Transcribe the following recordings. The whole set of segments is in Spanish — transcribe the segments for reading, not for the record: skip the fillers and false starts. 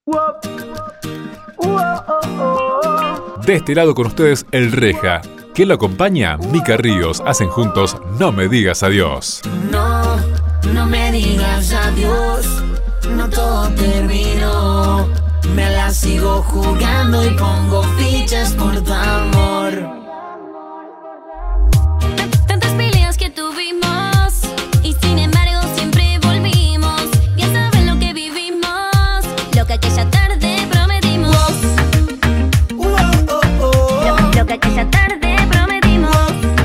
De este lado con ustedes el Reja. ¿Quién lo acompaña? Mica Ríos. Hacen juntos No Me Digas Adiós. No, no me digas adiós. No todo terminó. Me la sigo jugando y pongo fichas por tu amor. Tantas peleas que tuvimos y sin embargo siempre volvimos. Ya sabes lo que vivimos, lo que aquella tarde prometimos. Lo que aquella tarde prometimos.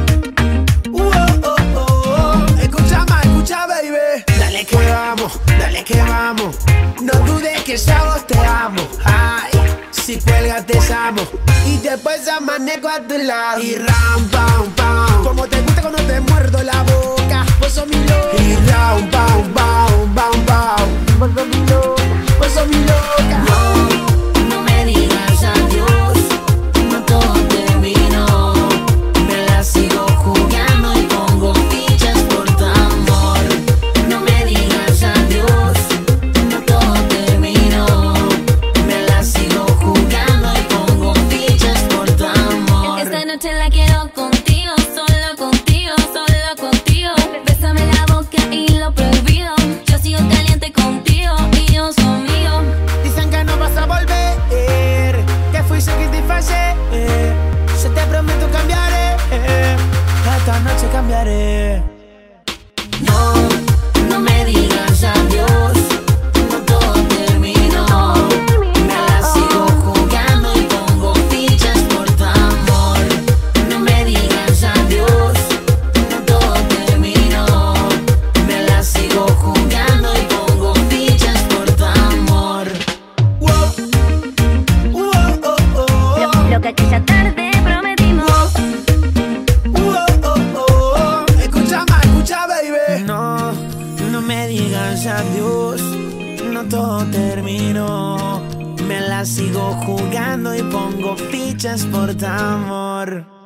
Escucha, baby. Dale que vamos. No dudes que sabes te amo. Ay, si cuelgas te amo. Y después amanezco a tu lado. Y ram, pam, pam. Como te gusta cuando te muerdo la boca. Vos sos mi loca. Y ram, pam, pam, pam, pam. Vos sos mi loca. Vos sos mi loca. No, no me digas adiós. No todo terminó. Me la sigo jugando y pongo fichas por tu amor. No me digas adiós. No todo terminó. Me la sigo jugando y pongo fichas por tu amor. Esta noche la quiero contigo, solo contigo, solo contigo. Bésame la boca y lo prohibido. Yo sigo caliente contigo y Dios conmigo. Dicen que no vas a volver, que fuiste que te fallé. Yo te prometo cambiaré, esta noche cambiaré. No, no me digas adiós. No todo terminó. Me la sigo jugando y pongo fichas por tu amor. No me digas adiós. No todo terminó. Me la sigo jugando y pongo fichas por tu amor. Lo que aquella tarde prometimos. Escucha, baby. No, no me digas adiós. No todo terminó. Me la sigo jugando y pongo fichas por tu amor.